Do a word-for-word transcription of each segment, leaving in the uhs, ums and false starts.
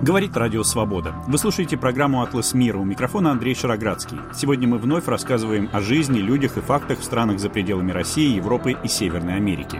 Говорит Радио Свобода. Вы слушаете программу «Атлас мира». У микрофона Андрей Шароградский. Сегодня мы вновь рассказываем о жизни, людях и фактах в странах за пределами России, Европы и Северной Америки.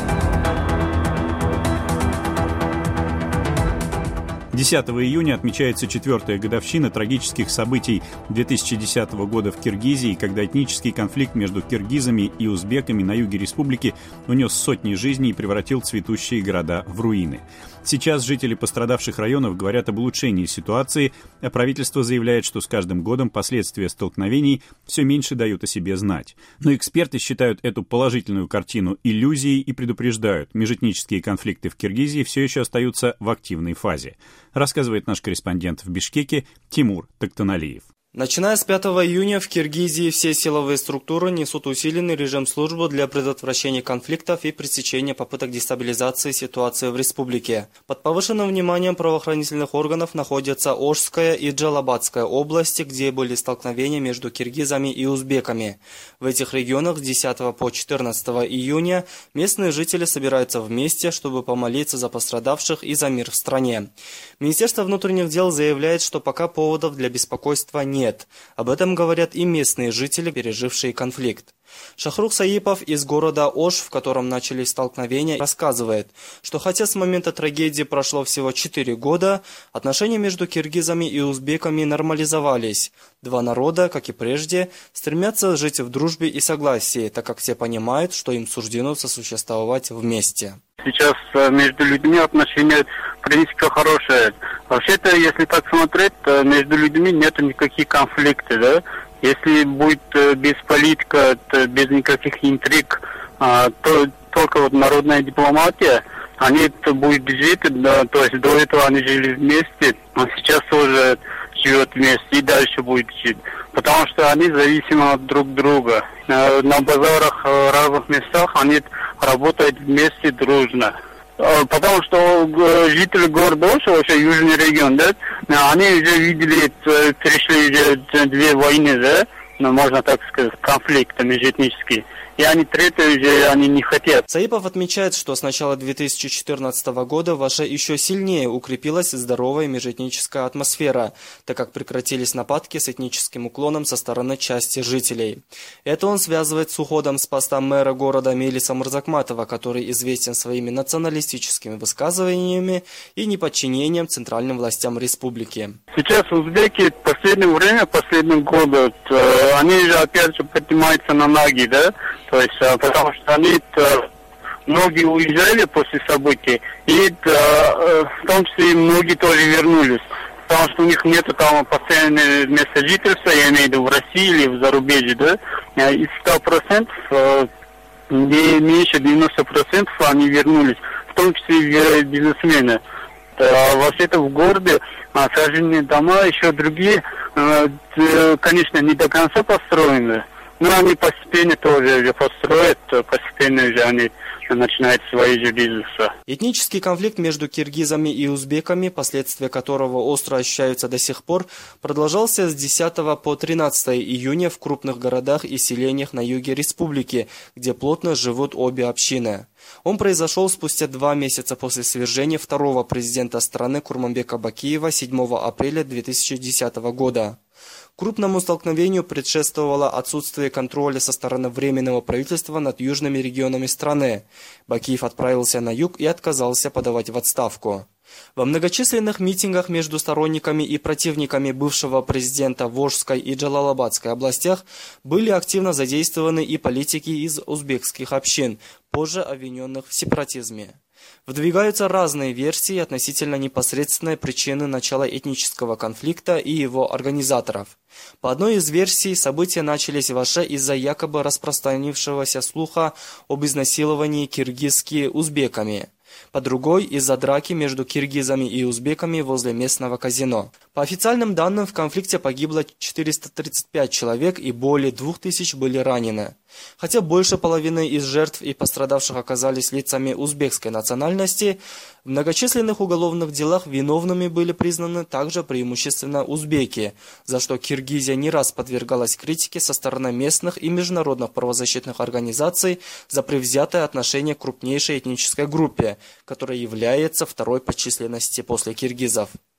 десятого июня отмечается четвертая годовщина трагических событий две тысячи десятого года в Киргизии, когда этнический конфликт между киргизами и узбеками на юге республики унес сотни жизней и превратил цветущие города в руины. Сейчас жители пострадавших районов говорят об улучшении ситуации, а правительство заявляет, что с каждым годом последствия столкновений все меньше дают о себе знать. Но эксперты считают эту положительную картину иллюзией и предупреждают, межэтнические конфликты в Киргизии все еще остаются в активной фазе. Рассказывает наш корреспондент в Бишкеке Тимур Токтаналиев. Начиная с пятого июня в Киргизии все силовые структуры несут усиленный режим службы для предотвращения конфликтов и пресечения попыток дестабилизации ситуации в республике. Под повышенным вниманием правоохранительных органов находятся Ошская и Джалабадская области, где были столкновения между киргизами и узбеками. В этих регионах с десятого по четырнадцатое июня местные жители собираются вместе, чтобы помолиться за пострадавших и за мир в стране. Министерство внутренних дел заявляет, что пока поводов для беспокойства нет. Нет. Об этом говорят и местные жители, пережившие конфликт. Шахрух Саипов из города Ош, в котором начались столкновения, рассказывает, что хотя с момента трагедии прошло всего четыре года, отношения между киргизами и узбеками нормализовались. Два народа, как и прежде, стремятся жить в дружбе и согласии, так как все понимают, что им суждено сосуществовать вместе. Сейчас между людьми отношения, в принципе, хорошие. Вообще-то, если так смотреть, то между людьми нет никаких конфликтов, да? Если будет без политика, без никаких интриг, то только вот народная дипломатия, они это будут жить, да, то есть до этого они жили вместе, а сейчас тоже живет вместе и дальше будет жить. Потому что они зависимы от друг друга. На базарах в разных местах они работают вместе дружно. Потому что жители города Ош, вообще южный регион, да, они уже видели, перешли уже две войны, да, ну, можно так сказать, конфликты межэтнические. И они третьи уже они не хотят. Саипов отмечает, что с начала две тысячи четырнадцатого года в Оше еще сильнее укрепилась здоровая межэтническая атмосфера, так как прекратились нападки с этническим уклоном со стороны части жителей. Это он связывает с уходом с поста мэра города Мелиса Мурзакматова, который известен своими националистическими высказываниями и неподчинением центральным властям республики. Сейчас узбеки в последнее время, последние годы, они же опять же поднимаются на ноги, да? То есть, потому что они, многие уезжали после событий, и в том числе и многие тоже вернулись. Потому что у них нет там постоянного места жительства, я имею в виду в России или в зарубежье, да? Из ста процентов, не меньше девяноста процентов они вернулись, в том числе и бизнесмены. Вообще-то в городе сожженные дома, еще другие, конечно, не до конца построены. Но они постепенно тоже уже построят, постепенно уже они начинают свои же бизнесы. Этнический конфликт между киргизами и узбеками, последствия которого остро ощущаются до сих пор, продолжался с десятого по тринадцатое июня в крупных городах и селениях на юге республики, где плотно живут обе общины. Он произошел спустя два месяца после свержения второго президента страны Курманбека Бакиева седьмого апреля две тысячи десятого года. Крупному столкновению предшествовало отсутствие контроля со стороны Временного правительства над южными регионами страны. Бакиев отправился на юг и отказался подавать в отставку. Во многочисленных митингах между сторонниками и противниками бывшего президента в Ошской и Джалалабадской областях были активно задействованы и политики из узбекских общин, позже обвиненных в сепаратизме. Выдвигаются разные версии относительно непосредственной причины начала этнического конфликта и его организаторов. По одной из версий, события начались в Оше из-за якобы распространившегося слуха об изнасиловании киргизскими узбеками. По другой, из-за драки между киргизами и узбеками возле местного казино. По официальным данным, в конфликте погибло четыреста тридцать пять человек и более двух тысяч были ранены. Хотя больше половины из жертв и пострадавших оказались лицами узбекской национальности, в многочисленных уголовных делах виновными были признаны также преимущественно узбеки, за что Киргизия не раз подвергалась критике со стороны местных и международных правозащитных организаций за предвзятое отношение к крупнейшей этнической группе, которая является второй по численности после киргизов.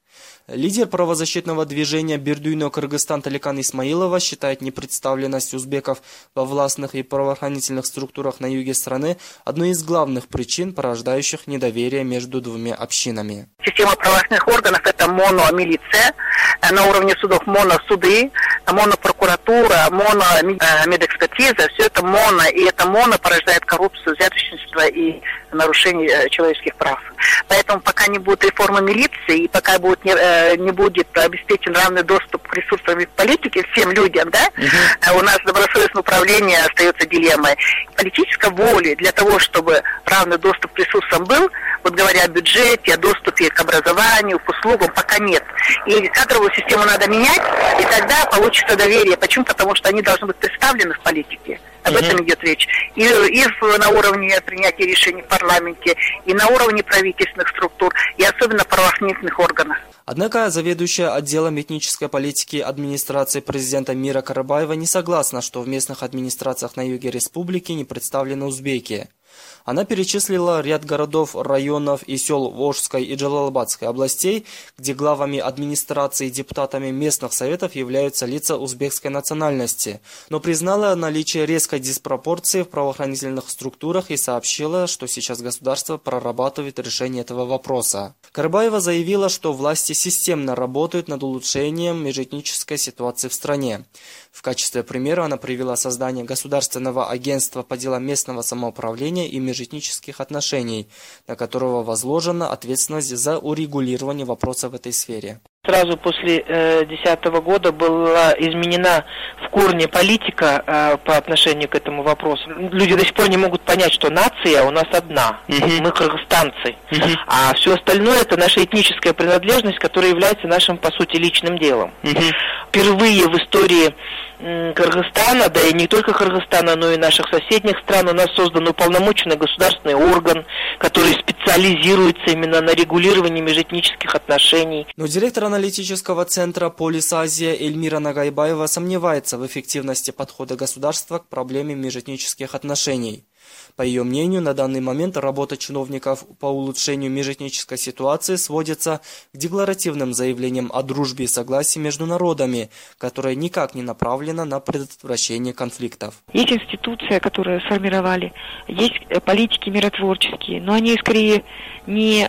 Лидер правозащитного движения «Бердуйно Кыргызстан» Таликан Исмаилова считает непредставленность узбеков во властных и правоохранительных структурах на юге страны одной из главных причин, порождающих недоверие между двумя общинами. Система правоохранительных органов – это мономилиция, на уровне судов моносуды, монопрокуратура, мономедэкспертиза, все это моно, и это моно порождает коррупцию, взяточничество и нарушение человеческих прав. Поэтому пока не будет реформы милиции, и пока будет, не, не будет обеспечен равный доступ к ресурсам и политике всем людям, да, uh-huh. у нас добросовестное управление остается дилеммой. Политической воли для того, чтобы равный доступ к ресурсам был, вот говоря о бюджете, о доступе к образованию, к услугам, пока нет. И кадровую систему надо менять, и тогда получится доверие. Почему? Потому что они должны быть представлены в политике. Об uh-huh. этом идет речь. И, и на уровне принятия решений в парламенте, и на уровне правительственных структур, и особенно правоохранительных органов. Однако заведующая отделом этнической политики администрации президента Мира Карабаева не согласна, что в местных администрациях на юге республики не представлены узбеки. Она перечислила ряд городов, районов и сел Волжской и Джалалабадской областей, где главами администрации и депутатами местных советов являются лица узбекской национальности, но признала наличие резкой диспропорции в правоохранительных структурах и сообщила, что сейчас государство прорабатывает решение этого вопроса. Карабаева заявила, что власти системно работают над улучшением межэтнической ситуации в стране. В качестве примера она привела создание Государственного агентства по делам местного самоуправления и межэтнических отношений, на которого возложена ответственность за урегулирование вопросов в этой сфере. Сразу после две тысячи десятого года была изменена в корне политика э, по отношению к этому вопросу. Люди до сих пор не могут понять, что нация у нас одна, uh-huh. мы кыргызстанцы, uh-huh. а все остальное это наша этническая принадлежность, которая является нашим, по сути, личным делом. Uh-huh. Впервые в истории Кыргызстана, да и не только Кыргызстана, но и наших соседних стран, у нас создан уполномоченный государственный орган, который специализируется именно на регулировании межэтнических отношений. Но директор аналитического центра «Полис Азия» Эльмира Нагайбаева сомневается в эффективности подхода государства к проблеме межэтнических отношений. По ее мнению, на данный момент работа чиновников по улучшению межэтнической ситуации сводится к декларативным заявлениям о дружбе и согласии между народами, которая никак не направлена на предотвращение конфликтов. Есть институции, которые сформировали, есть политики миротворческие, но они скорее не,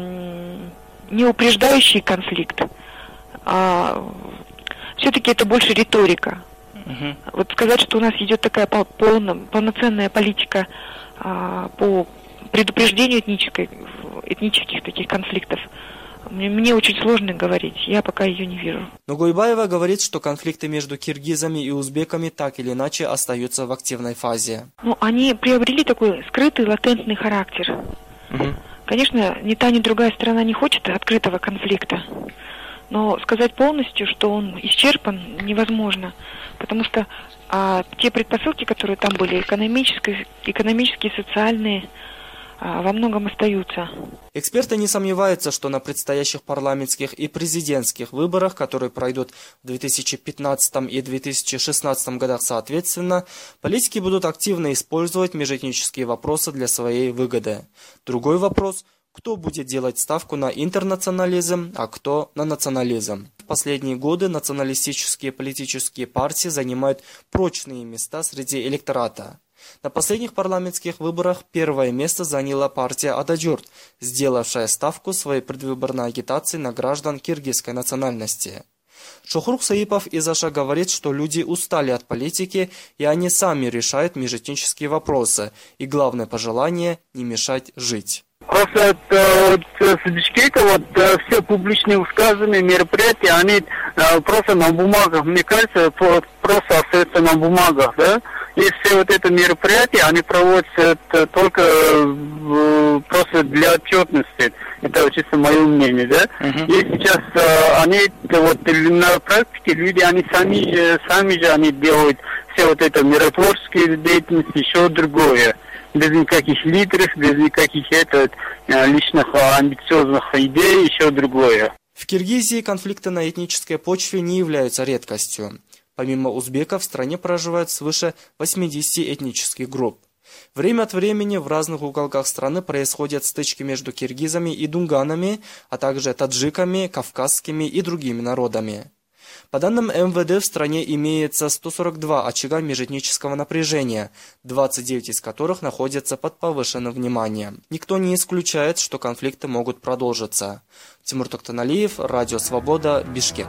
эм, не упреждающие конфликт, а все-таки это больше риторика. Uh-huh. Вот сказать, что у нас идет такая полно, полноценная политика а, по предупреждению этнической, этнических таких конфликтов, мне, мне очень сложно говорить, я пока ее не вижу. Но Гойбаева говорит, что конфликты между киргизами и узбеками так или иначе остаются в активной фазе. Ну, они приобрели такой скрытый, латентный характер. Uh-huh. Конечно, ни та, ни другая сторона не хочет открытого конфликта. Но сказать полностью, что он исчерпан, невозможно, потому что а, те предпосылки, которые там были, экономические, экономические социальные, а, во многом остаются. Эксперты не сомневаются, что на предстоящих парламентских и президентских выборах, которые пройдут в две тысячи пятнадцатом и две тысячи шестнадцатом годах соответственно, политики будут активно использовать межэтнические вопросы для своей выгоды. Другой вопрос – кто будет делать ставку на интернационализм, а кто на национализм. В последние годы националистические политические партии занимают прочные места среди электората. На последних парламентских выборах первое место заняла партия Атаджурт, сделавшая ставку своей предвыборной агитации на граждан киргизской национальности. Шохрук Саипов из Аша говорит, что люди устали от политики, и они сами решают межэтнические вопросы, и главное пожелание – не мешать жить. Просто вот, с Бишкека вот все публичные высказывания, мероприятия, они просто на бумагах, мне кажется, просто остаются на бумагах, да? И все вот это мероприятия, они проводятся только просто для отчетности. Это чисто мое мнение, да? Uh-huh. И сейчас они вот на практике люди, они сами, сами же они делают все вот это миротворческие деятельности, еще другое. Без никаких лидеров, без никаких это, личных амбициозных идей, еще другое. В Киргизии конфликты на этнической почве не являются редкостью. Помимо узбеков в стране проживают свыше восьмидесяти этнических групп. Время от времени в разных уголках страны происходят стычки между киргизами и дунганами, а также таджиками, кавказскими и другими народами. По данным эм вэ дэ, в стране имеется сто сорок два очага межэтнического напряжения, двадцать девять из которых находятся под повышенным вниманием. Никто не исключает, что конфликты могут продолжиться. Тимур Токтаналиев, Радио Свобода, Бишкек.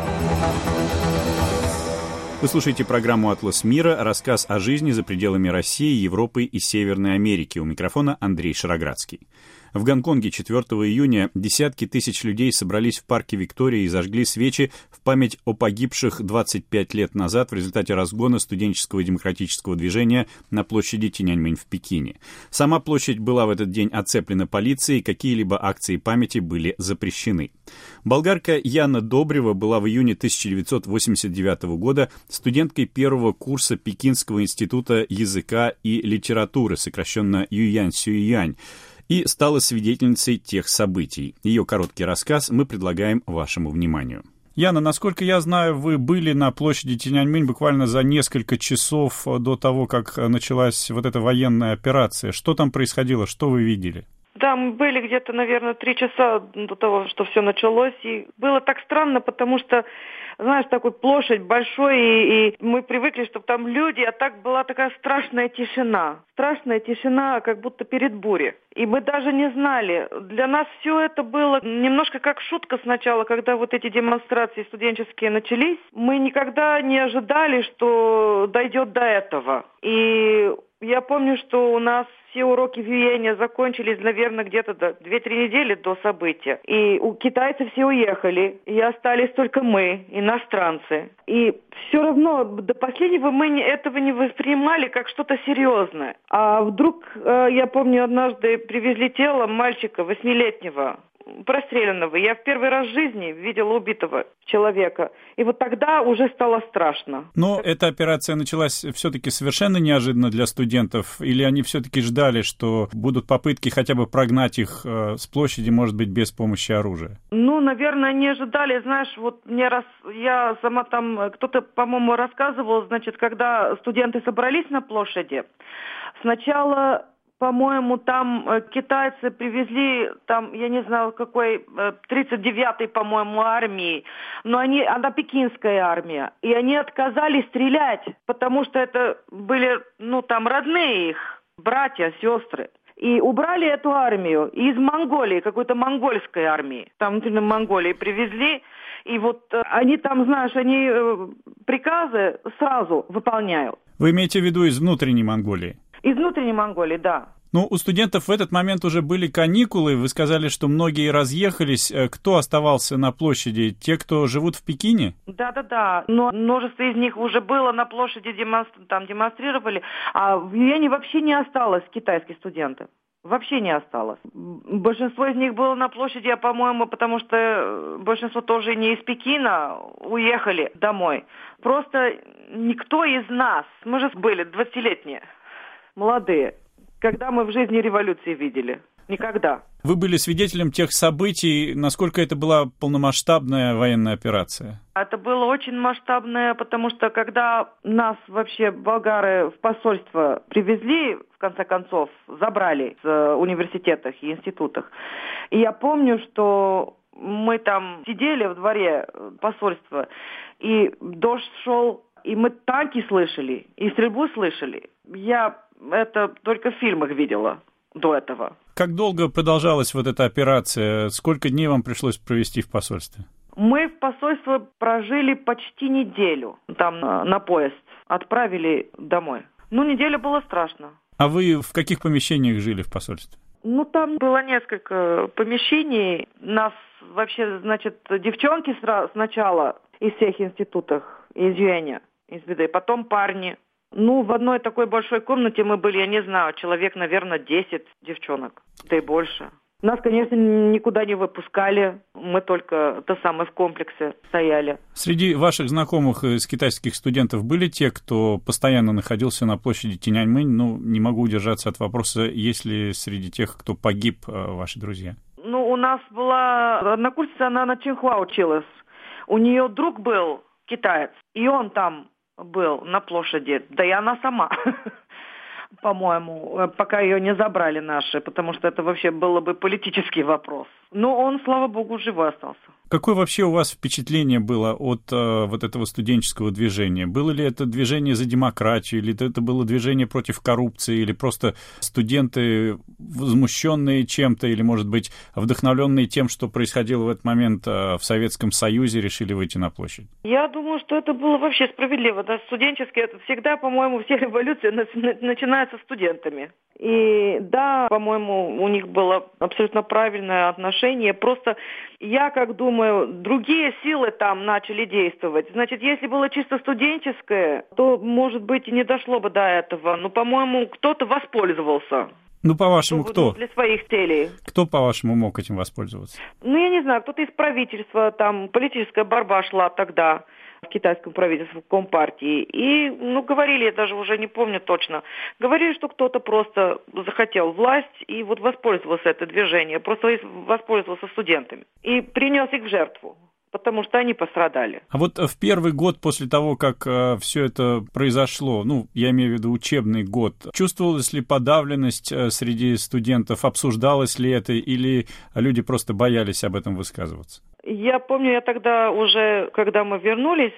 Вы слушаете программу «Атлас мира», рассказ о жизни за пределами России, Европы и Северной Америки. У микрофона Андрей Шароградский. В Гонконге четвёртого июня десятки тысяч людей собрались в парке Виктория и зажгли свечи в память о погибших двадцать пять лет назад в результате разгона студенческого демократического движения на площади Тяньаньмэнь в Пекине. Сама площадь была в этот день оцеплена полицией, какие-либо акции памяти были запрещены. Болгарка Яна Добрева была в июне тысяча девятьсот восемьдесят девятого года студенткой первого курса Пекинского института языка и литературы, сокращенно Юянь-Сююянь, и стала свидетельницей тех событий. Ее короткий рассказ мы предлагаем вашему вниманию. Яна, насколько я знаю, вы были на площади Тяньаньмэнь буквально за несколько часов до того, как началась вот эта военная операция. Что там происходило, что вы видели? Да, мы были где-то, наверное, три часа до того, что все началось. И было так странно, потому что, знаешь, такой площадь большой, и, и мы привыкли, чтобы там люди, а так была такая страшная тишина. Страшная тишина, как будто перед бурей. И мы даже не знали. Для нас все это было немножко как шутка сначала, когда вот эти демонстрации студенческие начались. Мы никогда не ожидали, что дойдет до этого. И я помню, что у нас все уроки виения закончились, наверное, где-то две-три недели до события. И у китайцев все уехали, и остались только мы, иностранцы. И все равно до последнего мы этого не воспринимали как что-то серьезное. А вдруг, я помню, однажды привезли тело мальчика восьмилетнего, простреленного. Я в первый раз в жизни видела убитого человека. И вот тогда уже стало страшно. Но эта операция началась все-таки совершенно неожиданно для студентов? Или они все-таки ждали, что будут попытки хотя бы прогнать их э, с площади, может быть, без помощи оружия? Ну, наверное, не ожидали. Знаешь, вот мне раз... Я сама там... Кто-то, по-моему, рассказывал, значит, когда студенты собрались на площади, сначала... По-моему, там э, китайцы привезли, там, я не знаю, какой, э, тридцать девятой, по-моему, армии, но они, она пекинская армия, и они отказались стрелять, потому что это были, ну, там, родные их, братья, сестры. И убрали эту армию из Монголии, какой-то монгольской армии, там, например, Монголии привезли, и вот э, они там, знаешь, они э, приказы сразу выполняют. Вы имеете в виду из внутренней Монголии? Из внутренней Монголии, да. Ну, у студентов в этот момент уже были каникулы. Вы сказали, что многие разъехались. Кто оставался на площади? Те, кто живут в Пекине? Да-да-да. Но множество из них уже было на площади, демонстр... там демонстрировали. А в Юэне вообще не осталось китайских студентов. Вообще не осталось. Большинство из них было на площади, а, по-моему, потому что большинство тоже не из Пекина уехали домой. Просто никто из нас, мы же были двадцатилетние, молодые, когда мы в жизни революции видели? Никогда. Вы были свидетелем тех событий, насколько это была полномасштабная военная операция? Это было очень масштабное, потому что когда нас вообще болгары в посольство привезли, в конце концов, забрали в университетах и институтах, и я помню, что мы там сидели в дворе посольства, и дождь шел, и мы танки слышали, и стрельбу слышали. Я это только в фильмах видела до этого. Как долго продолжалась вот эта операция? Сколько дней вам пришлось провести в посольстве? Мы в посольстве прожили почти неделю. Там на, на поезд отправили домой. Ну, неделя было страшно. А вы в каких помещениях жили в посольстве? Ну, там было несколько помещений. Нас вообще, значит, девчонки сначала из всех институтов, из Юэня, из Биды, потом парни. Ну, в одной такой большой комнате мы были, я не знаю, человек, наверное, десять девчонок, да и больше. Нас, конечно, никуда не выпускали, мы только то самое в комплексе стояли. Среди ваших знакомых из китайских студентов были те, кто постоянно находился на площади Тяньаньмэнь? Ну, не могу удержаться от вопроса, есть ли среди тех, кто погиб, ваши друзья? Ну, у нас была однокурсница, она на Чинхуа училась. У нее друг был китаец, и он там был на площади, да и она сама. по-моему, пока ее не забрали наши, потому что это вообще было бы политический вопрос. Но он, слава богу, живой остался. Какое вообще у вас впечатление было от э, вот этого студенческого движения? Было ли это движение за демократию, или это было движение против коррупции, или просто студенты, возмущенные чем-то, или, может быть, вдохновленные тем, что происходило в этот момент э, в Советском Союзе, решили выйти на площадь? Я думаю, что это было вообще справедливо. Да, студенческие, это всегда, по-моему, все революции начинаются студентами. И да, по-моему, у них было абсолютно правильное отношение. Просто я как думаю, другие силы там начали действовать. Значит, если было чисто студенческое, то, может быть, и не дошло бы до этого. Но, по-моему, кто-то воспользовался. Ну, по-вашему, кто? Для своих целей. Кто, по-вашему, мог этим воспользоваться? Ну, я не знаю, кто-то из правительства, там политическая борьба шла тогда в китайском правительстве, в Компартии. И, ну, говорили, я даже уже не помню точно, говорили, что кто-то просто захотел власть и вот воспользовался это движение, просто воспользовался студентами и принес их в жертву, потому что они пострадали. А вот в первый год после того, как э, все это произошло, ну, я имею в виду учебный год, чувствовалась ли подавленность э, среди студентов, обсуждалось ли это, или люди просто боялись об этом высказываться? Я помню, я тогда уже, когда мы вернулись,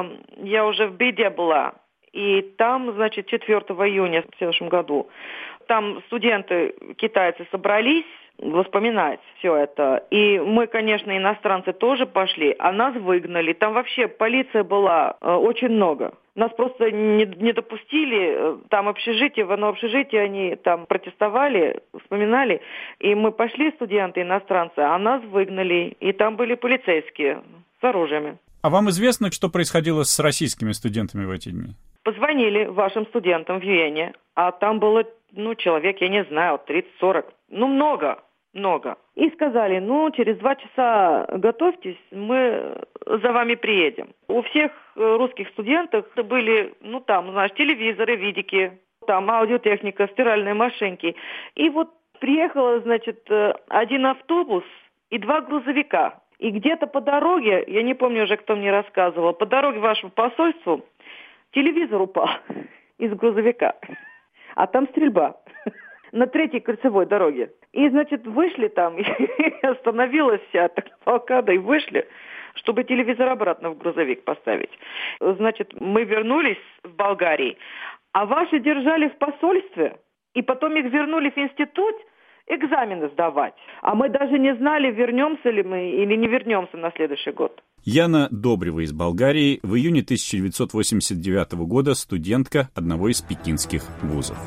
я уже в Бейде была. И там, значит, четвёртого июня в следующем году, там студенты китайцы собрались вспоминать все это. И мы, конечно, иностранцы тоже пошли, а нас выгнали. Там вообще полиция была э, очень много. Нас просто не, не допустили, там общежитие, в одно общежитие они там протестовали, вспоминали. И мы пошли, студенты иностранцы, а нас выгнали. И там были полицейские с оружиями. А вам известно, что происходило с российскими студентами в эти дни? Позвонили вашим студентам в Вене, а там было, ну, человек, я не знаю, тридцать-сорок, ну, много. Много. И сказали, ну, через два часа готовьтесь, мы за вами приедем. У всех русских студентов были, ну, там, знаешь, телевизоры, видики, там, аудиотехника, стиральные машинки. И вот приехал, значит, один автобус и два грузовика. И где-то по дороге, я не помню уже, кто мне рассказывал, по дороге вашему посольству телевизор упал из грузовика. А там стрельба на третьей кольцевой дороге. И, значит, вышли там, и остановилась вся блокада, и вышли, чтобы телевизор обратно в грузовик поставить. Значит, мы вернулись в Болгарии, а ваши держали в посольстве, и потом их вернули в институт экзамены сдавать. А мы даже не знали, вернемся ли мы или не вернемся на следующий год. Яна Добрева из Болгарии, в июне тысяча девятьсот восемьдесят девятого года студентка одного из пекинских вузов.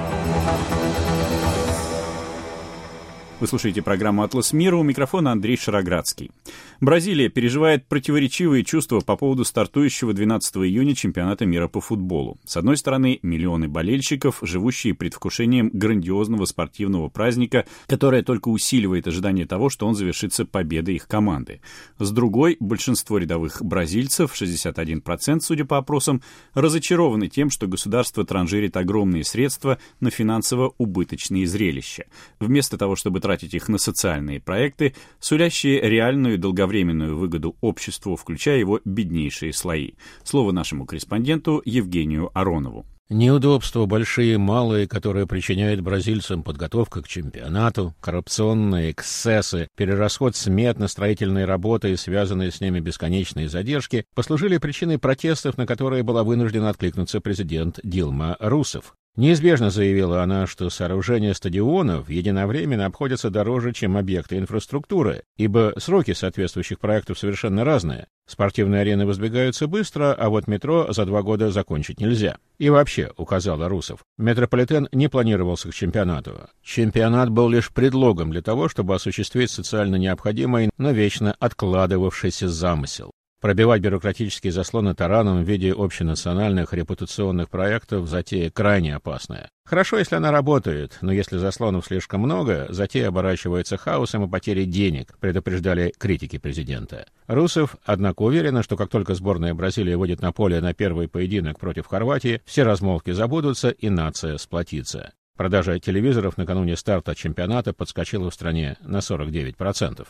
Вы слушаете программу «Атлас мира», у микрофона Андрей Шароградский. Бразилия переживает противоречивые чувства по поводу стартующего двенадцатого июня чемпионата мира по футболу. С одной стороны, миллионы болельщиков, живущие предвкушением грандиозного спортивного праздника, которое только усиливает ожидание того, что он завершится победой их команды. С другой, большинство рядовых бразильцев, шестьдесят один процент, судя по опросам, разочарованы тем, что государство транжирит огромные средства на финансово убыточные зрелища. Вместо того, чтобы тратить их на социальные проекты, сулящие реальную и долговременную выгоду обществу, включая его беднейшие слои. Слово нашему корреспонденту Евгению Аронову. Неудобства большие и малые, которые причиняет бразильцам подготовка к чемпионату, коррупционные эксцессы, перерасход смет на строительные работы и связанные с ними бесконечные задержки, послужили причиной протестов, на которые была вынуждена откликнуться президент Дилма Русефф. Неизбежно заявила она, что сооружение стадионов единовременно обходится дороже, чем объекты инфраструктуры, ибо сроки соответствующих проектов совершенно разные. Спортивные арены воздвигаются быстро, а вот метро за два года закончить нельзя. И вообще, указала Русефф, метрополитен не планировался к чемпионату. Чемпионат был лишь предлогом для того, чтобы осуществить социально необходимый, но вечно откладывавшийся замысел. Пробивать бюрократические заслоны тараном в виде общенациональных репутационных проектов затея крайне опасная. Хорошо, если она работает, но если заслонов слишком много, затея оборачивается хаосом и потерей денег, предупреждали критики президента. Русефф, однако, уверена, что как только сборная Бразилии выйдет на поле на первый поединок против Хорватии, все размолвки забудутся и нация сплотится. Продажа телевизоров накануне старта чемпионата подскочила в стране на сорок девять процентов.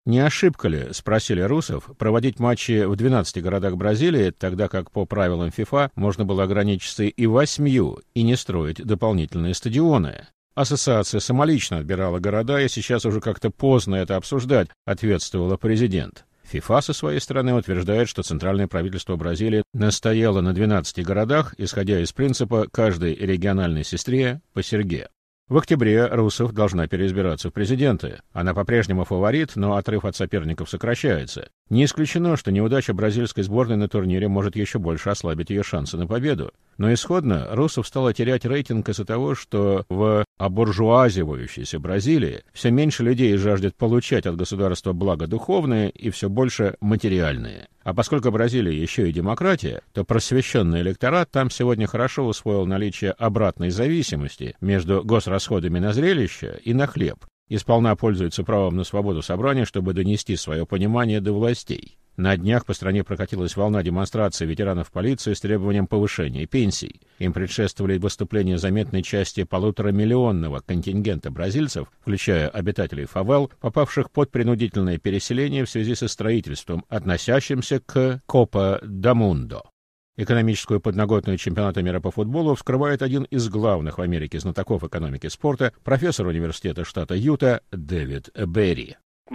Не ошибка ли, спросили русов, проводить матчи в двенадцати городах Бразилии, тогда как по правилам ФИФА можно было ограничиться и восьмью и не строить дополнительные стадионы? Ассоциация самолично отбирала города, и сейчас уже как-то поздно это обсуждать, ответствовала президент. ФИФА со своей стороны утверждает, что Центральное правительство Бразилии настояло на двенадцати городах, исходя из принципа «каждой региональной сестре по серьге». В октябре Русов должна переизбираться в президенты. Она по-прежнему фаворит, но отрыв от соперников сокращается. Не исключено, что неудача бразильской сборной на турнире может еще больше ослабить ее шансы на победу. Но исходно Русов стала терять рейтинг из-за того, что в обуржуазивающейся Бразилии все меньше людей жаждет получать от государства благо духовные и все больше материальные. А поскольку Бразилия еще и демократия, то просвещенный электорат там сегодня хорошо усвоил наличие обратной зависимости между госрасходами на зрелище и на хлеб и сполна пользуется правом на свободу собрания, чтобы донести свое понимание до властей. На днях по стране прокатилась волна демонстраций ветеранов полиции с требованием повышения пенсий. Им предшествовали выступления заметной части полуторамиллионного контингента бразильцев, включая обитателей фавел, попавших под принудительное переселение в связи со строительством, относящимся к Копа да Мундо. Экономическую подноготную чемпионата мира по футболу вскрывает один из главных в Америке знатоков экономики спорта, профессор университета штата Юта Дэвид Берри.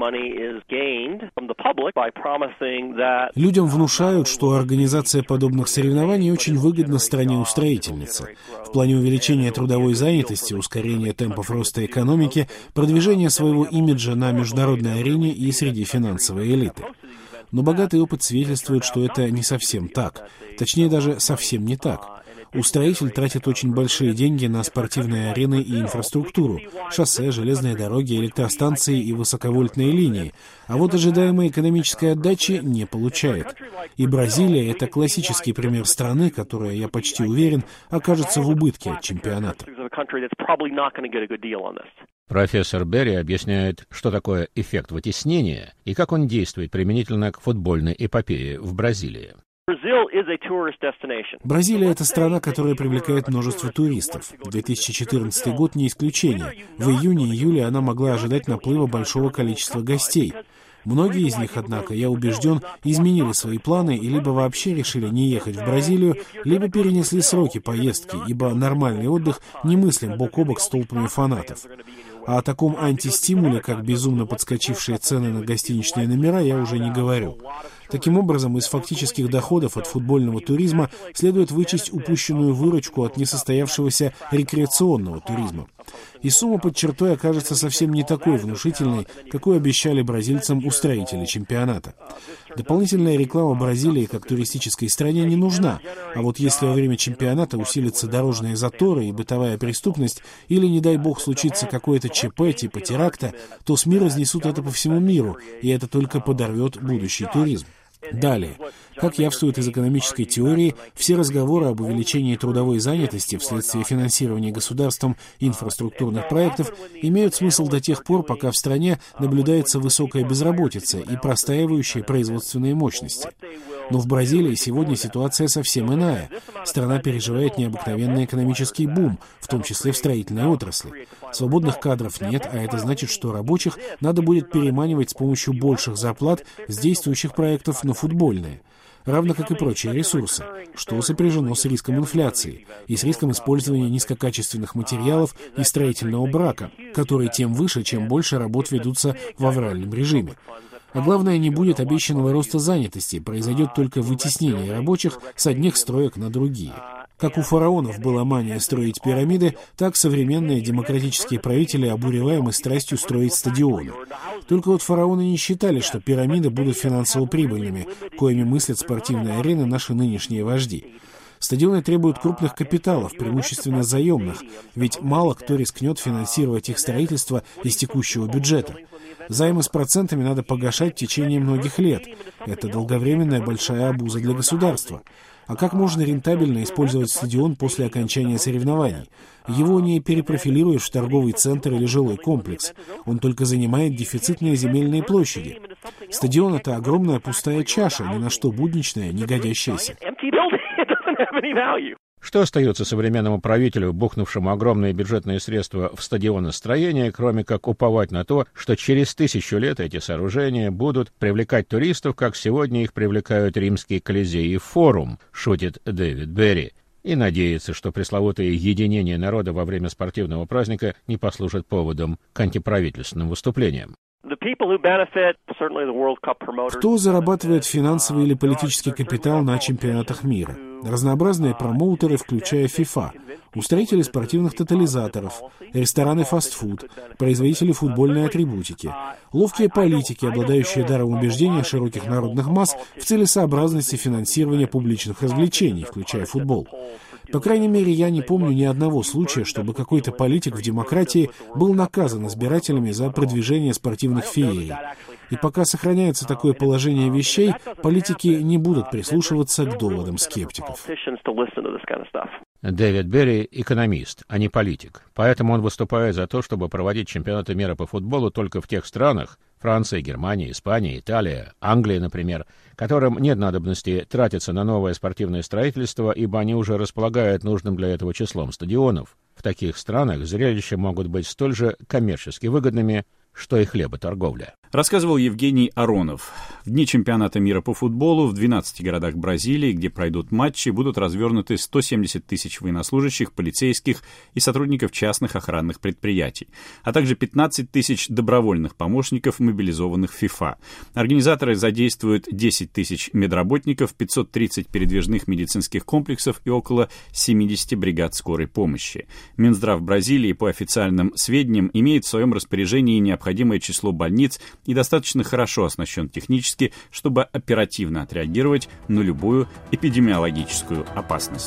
Людям внушают, что организация подобных соревнований очень выгодна стране-устроительнице. В плане увеличения трудовой занятости, ускорения темпов роста экономики, продвижения своего имиджа на международной арене и среди финансовой элиты. Но богатый опыт свидетельствует, что это не совсем так. Точнее, даже совсем не так. Устроитель тратит очень большие деньги на спортивные арены и инфраструктуру, шоссе, железные дороги, электростанции и высоковольтные линии, а вот ожидаемой экономической отдачи не получает. И Бразилия — это классический пример страны, которая, я почти уверен, окажется в убытке от чемпионата. Профессор Берри объясняет, что такое эффект вытеснения и как он действует применительно к футбольной эпопее в Бразилии. Бразилия — это страна, которая привлекает множество туристов. две тысячи четырнадцатый год не исключение. В июне-июле она могла ожидать наплыва большого количества гостей. Многие из них, однако, я убежден, изменили свои планы и либо вообще решили не ехать в Бразилию, либо перенесли сроки поездки, ибо нормальный отдых немыслим бок о бок с толпами фанатов. А о таком антистимуле, как безумно подскочившие цены на гостиничные номера, я уже не говорю. Таким образом, из фактических доходов от футбольного туризма следует вычесть упущенную выручку от несостоявшегося рекреационного туризма. И сумма под чертой окажется совсем не такой внушительной, какой обещали бразильцам устроители чемпионата. Дополнительная реклама Бразилии как туристической стране не нужна, а вот если во время чемпионата усилятся дорожные заторы и бытовая преступность, или, не дай бог, случится какое-то ЧП типа теракта, то СМИ разнесут это по всему миру, и это только подорвет будущий туризм. Далее. Как явствует из экономической теории, все разговоры об увеличении трудовой занятости вследствие финансирования государством инфраструктурных проектов имеют смысл до тех пор, пока в стране наблюдается высокая безработица и простаивающие производственные мощности. Но в Бразилии сегодня ситуация совсем иная. Страна переживает необыкновенный экономический бум, в том числе в строительной отрасли. Свободных кадров нет, а это значит, что рабочих надо будет переманивать с помощью больших зарплат с действующих проектов на футбольные, равно как и прочие ресурсы, что сопряжено с риском инфляции и с риском использования низкокачественных материалов и строительного брака, который тем выше, чем больше работ ведутся в авральном режиме. А главное, не будет обещанного роста занятости, произойдет только вытеснение рабочих с одних строек на другие. Как у фараонов была мания строить пирамиды, так современные демократические правители обуреваемы страстью строить стадионы. Только вот фараоны не считали, что пирамиды будут финансово прибыльными, коими мыслят спортивные арены наши нынешние вожди. Стадионы требуют крупных капиталов, преимущественно заемных, ведь мало кто рискнет финансировать их строительство из текущего бюджета. Займы с процентами надо погашать в течение многих лет. Это долговременная большая обуза для государства. А как можно рентабельно использовать стадион после окончания соревнований? Его не перепрофилируешь в торговый центр или жилой комплекс. Он только занимает дефицитные земельные площади. Стадион — это огромная пустая чаша, ни на что будничная, не годящаяся. Что остается современному правителю, бухнувшему огромные бюджетные средства в стадионостроение, кроме как уповать на то, что через тысячу лет эти сооружения будут привлекать туристов, как сегодня их привлекают римские колизеи и форум, шутит Дэвид Берри, и надеяться, что пресловутое единение народа во время спортивного праздника не послужит поводом к антиправительственным выступлениям. Кто зарабатывает финансовый или политический капитал на чемпионатах мира? Разнообразные промоутеры, включая FIFA, устроители спортивных тотализаторов, рестораны фастфуд, производители футбольной атрибутики, ловкие политики, обладающие даром убеждения широких народных масс в целесообразности финансирования публичных развлечений, включая футбол. По крайней мере, я не помню ни одного случая, чтобы какой-то политик в демократии был наказан избирателями за продвижение спортивных феерий. И пока сохраняется такое положение вещей, политики не будут прислушиваться к доводам скептиков. Дэвид Берри – экономист, а не политик. Поэтому он выступает за то, чтобы проводить чемпионаты мира по футболу только в тех странах – Франция, Германия, Испания, Италия, Англия, например, которым нет надобности тратиться на новое спортивное строительство, ибо они уже располагают нужным для этого числом стадионов. В таких странах зрелища могут быть столь же коммерчески выгодными, что и хлеботорговля. Рассказывал Евгений Аронов. В дни чемпионата мира по футболу в двенадцати городах Бразилии, где пройдут матчи, будут развернуты сто семьдесят тысяч военнослужащих, полицейских и сотрудников частных охранных предприятий, а также пятнадцать тысяч добровольных помощников, мобилизованных FIFA. Организаторы задействуют десять тысяч медработников, пятьсот тридцать передвижных медицинских комплексов и около семьдесят бригад скорой помощи. Минздрав Бразилии, по официальным сведениям, имеет в своем распоряжении необходимое число больниц и достаточно хорошо оснащен технически, чтобы оперативно отреагировать на любую эпидемиологическую опасность.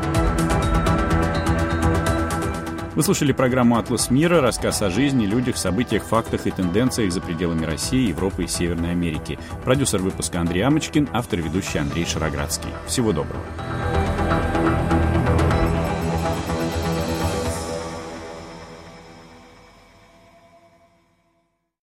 Вы слушали программу «Атлас мира», рассказ о жизни, людях, событиях, фактах и тенденциях за пределами России, Европы и Северной Америки. Продюсер выпуска Андрей Амочкин, автор и ведущий Андрей Шароградский. Всего доброго.